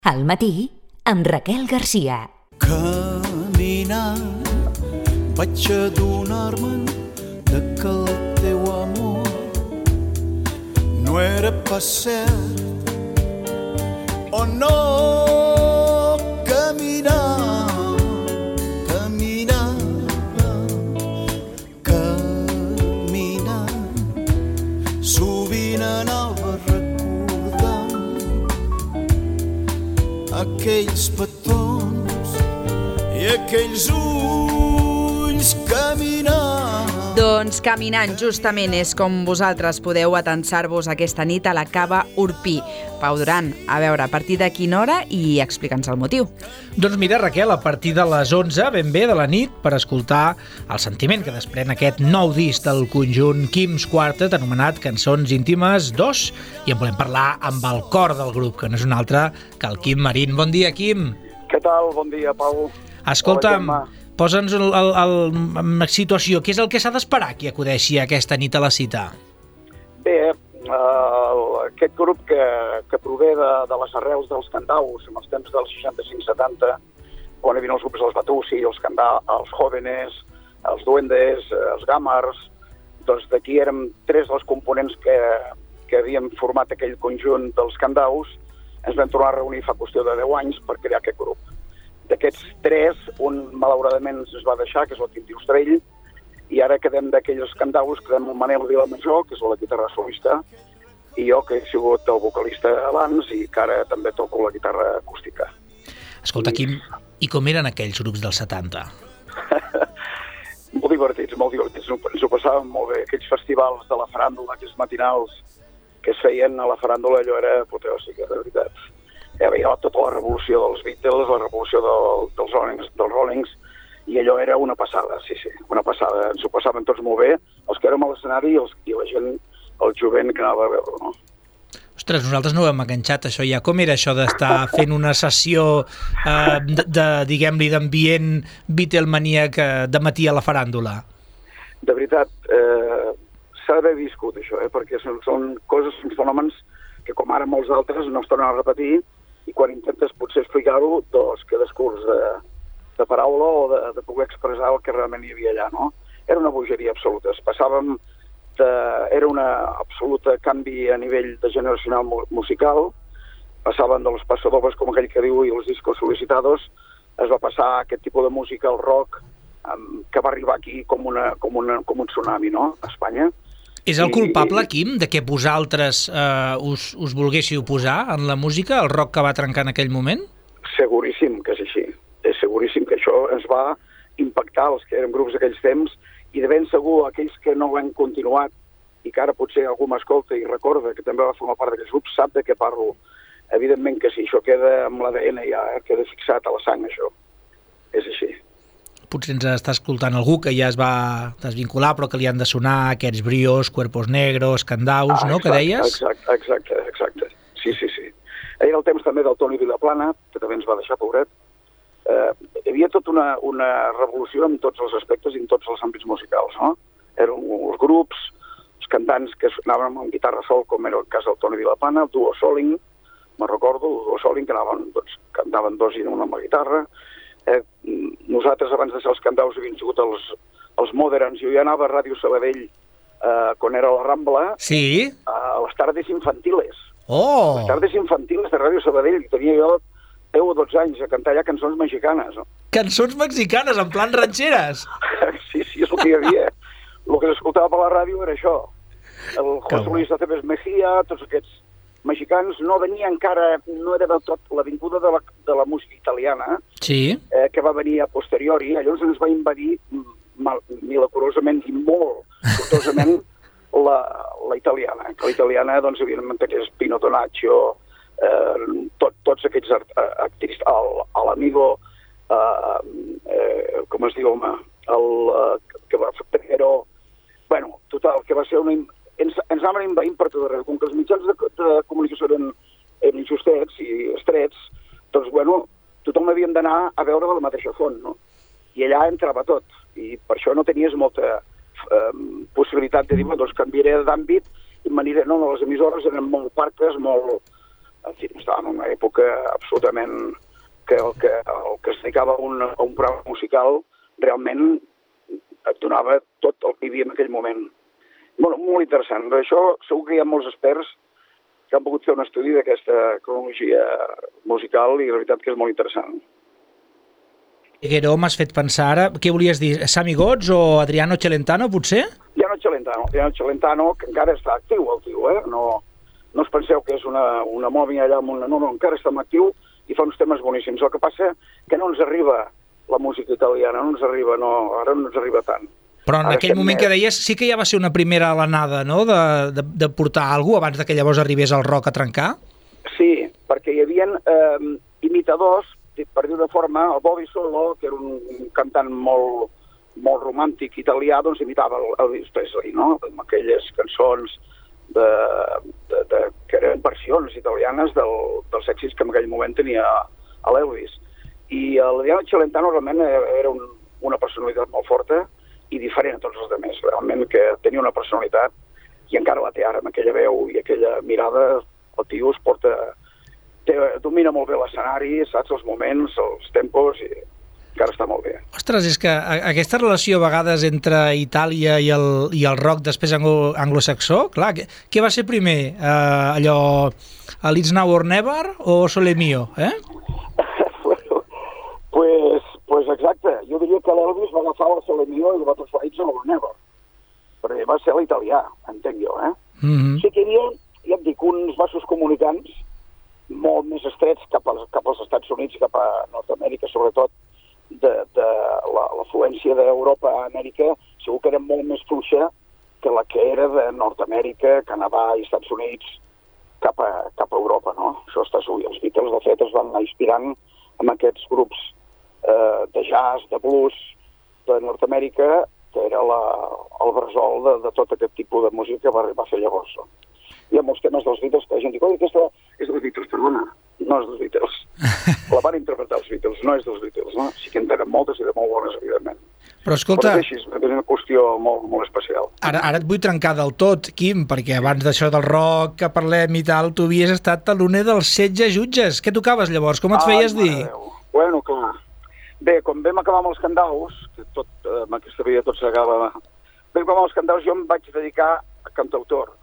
Al matí, amb Raquel Garcia. Caminant vaig adonar-me'n que el teu amor no era pas cert. Oh no, caminant sovint anava recordant aquells petons i aquells ulls caminant. Doncs Caminant, justament, és com vosaltres podeu atansar-vos aquesta nit a la Cava Urpí. Pau Duran, a veure, a partir de quina hora i explica'ns el motiu. Doncs mira, Raquel, a partir de les 11, ben bé de la nit, per escoltar el sentiment que desprèn aquest nou disc del conjunt Quim's Quartet, anomenat Cançons íntimes 2, i en volem parlar amb el cor del grup, que no és un altre que el Quim Marín. Bon dia, Quim. Què tal? Bon dia, Pau. Escolta'm, posa'ns en situació. Què és el que s'ha d'esperar qui acudeixi aquesta nit a la cita? Bé, aquest grup que prové de les arrels dels cantaus, en els temps dels 65-70, quan hi havia els grups dels Batussi, els Jóvenes, els Duendes, els Gamars, doncs d'aquí érem tres dels components que havíem format aquell conjunt dels cantaus. Ens vam tornar a reunir fa qüestió de 10 anys per crear aquest grup. D'aquests tres, un malauradament es va deixar, que és el Quintí Ostrell, i ara quedem d'aquells cantaus, quedem el Manel Vilamajor, que és la guitarra solista, i jo, que he sigut el vocalista abans i que ara també toco la guitarra acústica. Escolta, Quim, i com eren aquells grups dels 70? Molt divertits. Ens ho passàvem molt bé. Aquells festivals de la faràndula, aquells matinals que es feien a la faràndula, allò era apoteòsica, de veritat. Hi havia tota la revolució dels Beatles, la revolució dels Rollings, i allò era una passada, sí, una passada. Ens ho passàvem tots molt bé, els que érem a l'escenari i la gent, el jovent que anava a veure, no? Ostres, nosaltres no ho hem enganxat, això ja. Com era això d'estar fent una sessió diguem-li, d'ambient Beatlemaníac de matí a la faràndula? De veritat, s'ha d'haver viscut això, perquè són coses, són fenòmens que com ara molts altres no es tornen a repetir, i quan intentes potser explicar-ho, doncs quedes curts de paraula o de poder expressar el que realment hi havia allà, no? Era una bogeria absoluta. Era un absolut canvi a nivell de generacional musical. Passaven dels passadobles, com aquell que diu, i els discos solicitados. Es va passar a aquest tipus de música, el rock, que va arribar aquí com un tsunami, no?, a Espanya. És el culpable, Quim, de que vosaltres us volguéssiu posar en la música, el rock que va trencar en aquell moment? Seguríssim que és així. És seguríssim que això ens va impactar els que eren grups d'aquells temps, i de ben segur aquells que no ho han continuat i que ara potser algú m'escolta i recorda que també va formar part d'aquests grups, sap de què parlo. Evidentment que sí, això queda amb l'ADN ja, queda fixat a la sang, això. És així. Potser ens està escoltant algú que ja es va desvincular, però que li han de sonar aquests Brios, Cuerpos Negros, Candaus, no?, que deies? Exacte. Sí. Era el temps també del Toni Vilaplana, que també ens va deixar, pobret. Hi havia tota una revolució en tots els aspectes i en tots els àmbits musicals, no? Eren els grups, els cantants que anaven amb guitarra sol, com era el cas del Toni Vilaplana, el duo Soling, me'n recordo, el duo Soling, que cantaven dos i un amb la guitarra. Nosaltres, abans de ser els cantaus, havíem sigut els Moderns. Jo ja anava a Ràdio Sabadell, quan era a la Rambla, sí? A les tardes infantiles. Oh! Les tardes infantiles de Ràdio Sabadell. Tenia jo 10 o 12 anys a cantar allà cançons mexicanes. No? Cançons mexicanes, en plan ranxeres? Sí, és el que hi havia. El que s'escoltava per la ràdio era això. El José Luis Aceves Mejía, tots aquests mexicans, no venia encara, no era del tot la vinguda de la música italiana, sí, que va venir a posteriori. Llavors ens va invadir milagrosament i molt sortosament la italiana. Que la italiana, doncs, evidentment, que és Pino Tonaccio, tots aquests artistes, l'amigo, com es diu, home, que va fer Pero, bueno, total, que va ser ens anaven invaint per tot arreu. Com que els mitjans de comunicació eren justets i estrets, doncs, bueno, tothom havíem d'anar a veure de la mateixa font, no? I allà entrava tot. I per això no tenies molta possibilitat de dir, doncs canviaré d'àmbit i m'aniré. No, les emissores eren molt parques, molt En fi, estava en una època absolutament que el que es dedicava a un programa musical realment et donava tot el que hi havia en aquell moment. Molt interessant. Això segur que hi ha molts experts que han pogut fer un estudi d'aquesta cronologia musical i la veritat que és molt interessant. Gueró, m'has fet pensar ara, què volies dir, Sami Gots o Adriano Celentano, potser? Adriano Celentano, que encara està actiu, el tio, No us penseu que és una mòmia allà amb una... No, encara està actiu i fa uns temes boníssims. El que passa que no ens arriba la música italiana, ara no ens arriba tant. Però en aquell moment que deies, sí que ja va ser una primera alenada, no?, de portar alguna cosa abans que llavors arribés el rock a trencar? Sí, perquè hi havia imitadors, per dir-ho de forma, el Bobby Solo, que era un cantant molt romàntic italià, doncs imitava Elvis Presley, no?, amb aquelles cançons que eren versions italianes dels èxits que en aquell moment tenia l'Elvis. I l'Adriano Celentano realment era una personalitat molt forta i diferent a tots els altres, realment que tenia una personalitat i encara la té ara, amb aquella veu i aquella mirada, el tio es porta... domina molt bé l'escenari, saps, els moments, els tempos, i encara està molt bé. Ostres, és que aquesta relació a vegades entre Itàlia i el rock després anglosaxó, clar, què va ser primer? Allò, It's Now or Never o Sole Mio, Pues exacte, jo diria que l'Elvis va agafar la Sole Mio i va transformar It's Now or Never, perquè va ser l'italià, entenc jo, Sí que hi havia, ja et dic, uns vasos comunicants molt més estrets cap als Estats Units, cap a Nord-Amèrica, sobretot de l'afluència d'Europa a Amèrica, segur que era molt més fluixa que la que era de Nord-Amèrica, Canadà i Estats Units cap a Europa, no? Això està segur. Els Beatles, de fet, es van anar inspirant amb aquests grups de jazz, de blues, de Nord-Amèrica, que era el bressol de tot aquest tipus de música que va arribar a fer llavors. Hi ha molts temes dels Beatles que la gent diu, aquesta és dels Beatles, perdona, no és dels Beatles. La van interpretar els Beatles, no és dels Beatles, no? Sí que en tenen moltes i de molt bones, evidentment. Però escolta... Però és una qüestió molt especial. Ara et vull trencar del tot, Quim, perquè abans d'això del rock que parlem i tal, tu havies estat taloner dels 16 jutges. Què tocaves llavors? Com et feies dir? Bueno, clar. Bé, quan vam acabar amb els Candaus, que amb aquesta vida tot s'acaba... Vam acabar amb els Candaus, jo em vaig dedicar a cantautor.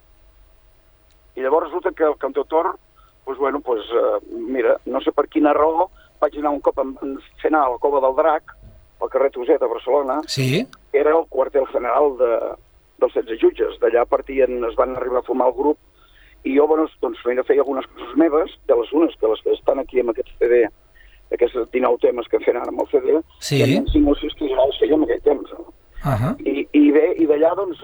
I llavors resulta que el cantautor, mira, no sé per quina raó, vaig anar un cop fer anar a la Cova del Drac, al carrer Tuset, a Barcelona, sí? Era el quartel general dels 16 jutges. D'allà partien, es van arribar a formar el grup, i jo, doncs, feia algunes coses meves, de les unes que les que estan aquí amb aquest CD, aquests 19 temes que fem ara amb el CD, sí? I en 5 o 6 que ja els feia en aquell temps. I d'allà, doncs...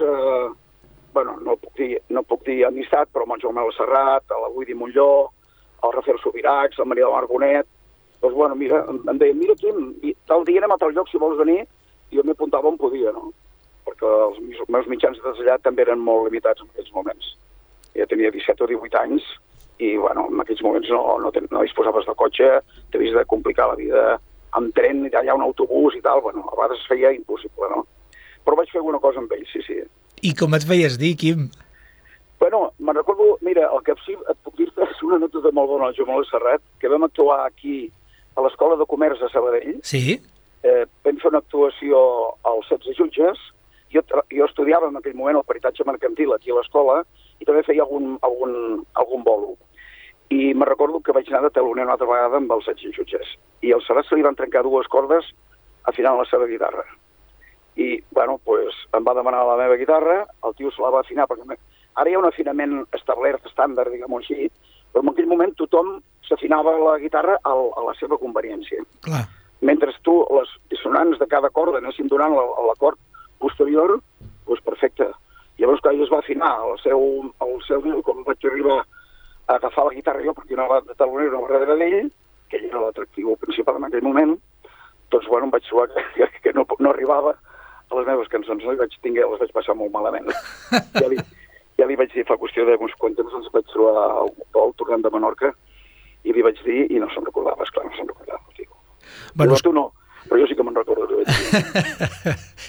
no puc dir amistat, però amb en Joan Manuel Serrat, a la Guidi Montlló, el Rafael Subiracs, el Maria del Margonet, doncs, mira, em deien, mira, Quim, tal dia anem a tal lloc si vols venir, i jo m'apuntava on podia, no? Perquè els meus mitjans de trasllat també eren molt limitats en aquells moments. Jo tenia 17 o 18 anys, i, en aquells moments no disposaves de cotxe, t'havies de complicar la vida amb tren, allà un autobús i tal, a vegades es feia impossible, no? Però vaig fer alguna cosa amb ells, sí. I com et feies dir, Quim? Me'n recordo, mira, el que sí et puc dir és una anècdota molt bona al Joan Manuel Serrat, que vam actuar aquí a l'Escola de Comerç de Sabadell. Sí? Vam fer una actuació als 16 jutges. Jo estudiava en aquell moment el peritatge mercantil aquí a l'escola i també feia algun bolo. I me'n recordo que vaig anar de taloner una altra vegada amb els 16 jutges. I al Serrat se li van trencar 2 cordes afinant la seva guitarra. I, em va demanar la meva guitarra, el tio se la va afinar, perquè ara hi ha un afinament establert, estàndard, diguem-ho així, però en aquell moment tothom s'afinava la guitarra a la seva conveniència. Clar. Mentre tu, les dissonants de cada corda anessin donant l'acord posterior, doncs perfecte. Llavors, clar, ell es va afinar al seu nivell, com vaig arribar a agafar la guitarra jo, perquè anava de taloner una darrere d'ell, que ell era l'atractiu principal en aquell moment, doncs, vaig trobar que no arribava a les meves cançons, no? I les vaig passar molt malament. Ja li vaig dir, fa qüestió d'uns quants temps, ens vaig trobar al tornant de Menorca, i li vaig dir, i no se'n recordava, esclar, no se'n recordava. Però tu no, però jo sí que me'n recordo.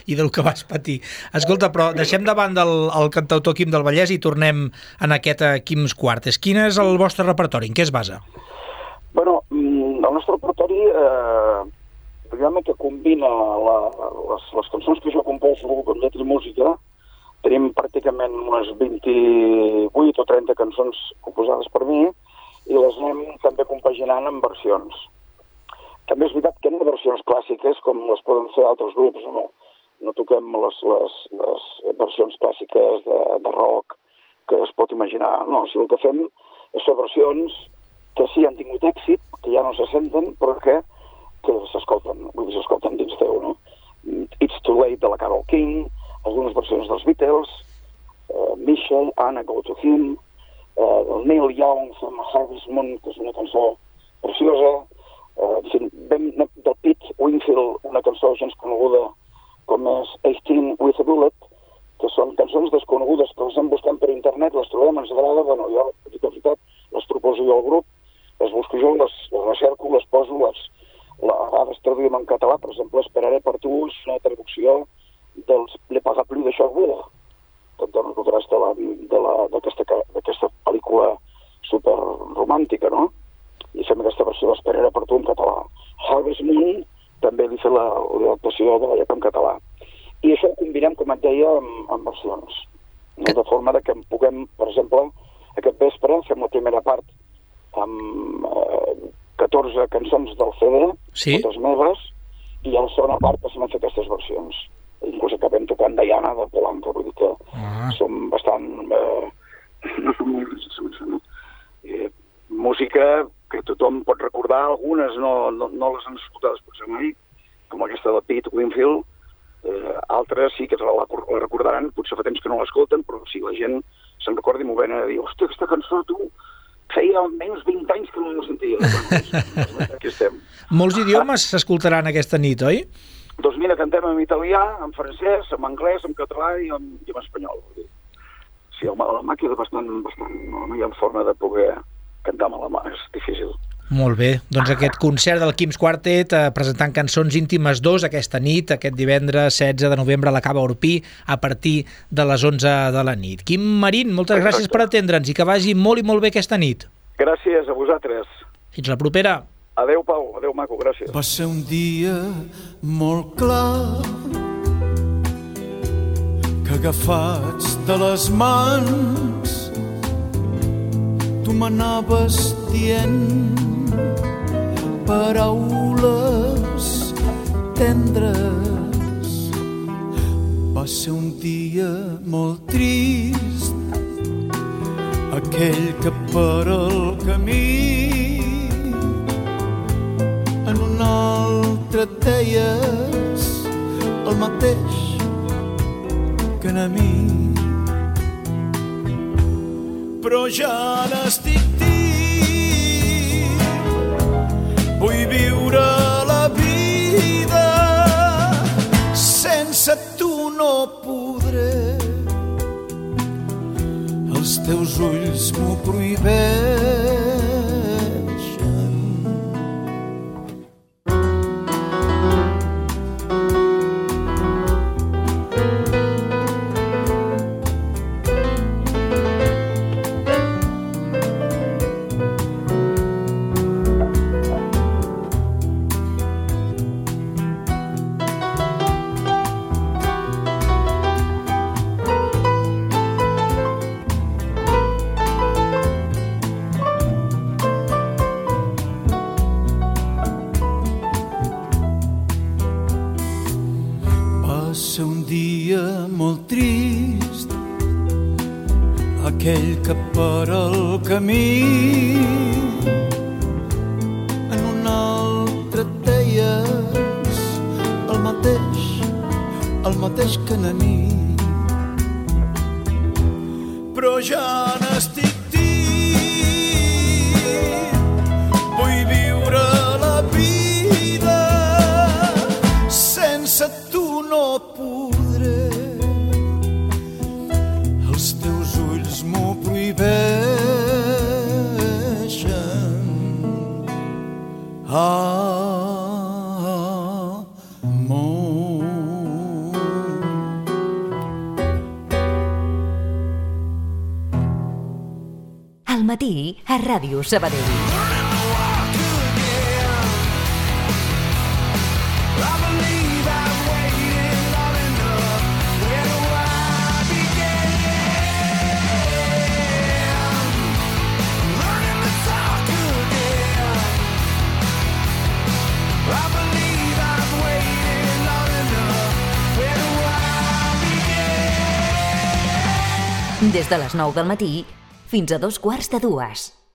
i del que vas patir. Escolta, però deixem de banda el cantautor Quim del Vallès i tornem en aquest Quims Quartes. Quin és el vostre repertori? En què es basa? Bueno, el nostre repertori diguem que combina les cançons que jo composo amb lletra i música. Tenim pràcticament unes 28 o 30 cançons composades per mi i les anem també compaginant amb versions. També és veritat que no versions clàssiques com les poden fer altres grups, no toquem les versions clàssiques de rock que es pot imaginar. No, si el que fem és fer versions que sí han tingut èxit, que ja no se senten, però que s'escolten, vull dir, s'escolten dins teu, no? It's Too Late de la Carole King, algunes versions dels Beatles, Michelle, Anna, Go to Him, el Neil Young amb Harvest Moon, que és una cançó preciosa, del Pete Wingfield, una cançó gens coneguda com és 18 with a Bullet, que són cançons desconegudes que les hem buscat per internet, les trobem, ens agrada, bueno, jo, de veritat, les proposo jo al grup, les busco jo, les recerco, les poso, a vegades traduïm en català, per exemple, Esperaré per tu és una traducció dels Le Parapluie de Cherbourg, que te'n recordaràs d'aquesta pel·lícula superromàntica, no? I fem aquesta versió d'Esperaré per tu en català. Harvest Moon també li fa l'adaptació de la lletra en català. I això ho combinem, com et deia, amb versions. No? De forma que puguem, per exemple, aquest vespre fem la primera part amb 14 cançons del CD, totes meves, i a la segona part passem a fer aquestes versions. Inclús acabem tocant Diana de Polanca, vull dir que som bastant... no som molt rígids, no? Música que tothom pot recordar, algunes no les han escoltades potser mai, com aquesta de Pete Wingfield, altres sí que la recordaran, potser fa temps que no l'escolten, però si la gent se'n recorda i m'ho ven a dir, hòstia, aquesta cançó, tu, feia almenys 20 anys que no la sentia. Aquí estem. Molts idiomes s'escoltaran aquesta nit, oi? Doncs mira, cantem en italià, en francès, en anglès, en català i en espanyol. Sí, la mà queda bastant... No hi ha forma de poder cantar amb la mà, és difícil. Molt bé, doncs aquest concert del Quims Quartet presentant Cançons íntimes 2 aquesta nit, aquest divendres 16 de novembre a la Cava Orpí a partir de les 11 de la nit. Quim Marín, moltes gràcies per atendre'ns i que vagi molt i molt bé aquesta nit. Gràcies a vosaltres. Fins la propera. Adéu, Pau, adéu, maco, gràcies. Va ser un dia molt clar que agafats de les mans tu m'anaves dient paraules tendres. Va ser un dia molt trist, aquell que per el camí en un altre et deies el mateix que a mi. Però ja n'estic dit, vull viure la vida, sense tu no podré, els teus ulls m'ho prohibeixen. Aquell que per el camí en un altre et deies el mateix que a mi. Però ja n'estic dit, vull viure la vida, sense tu no podré, els teus ulls m'ho prohibeixen. Amor. matí a Ràdio Sabadell. Des de les 9 del matí fins a 2:15.